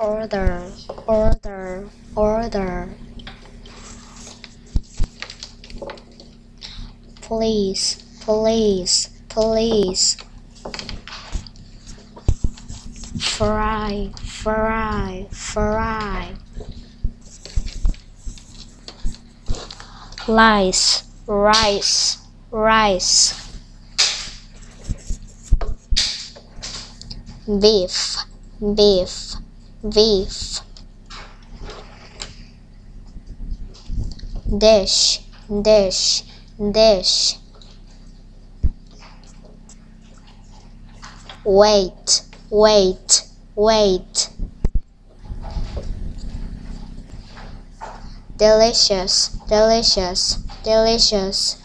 order, order, order. Please, please, please. Fry, fry, fry. Rice, rice, rice. Beef, beef, beef. Dish, dish, dish. Wait, wait, wait. Delicious, delicious, delicious.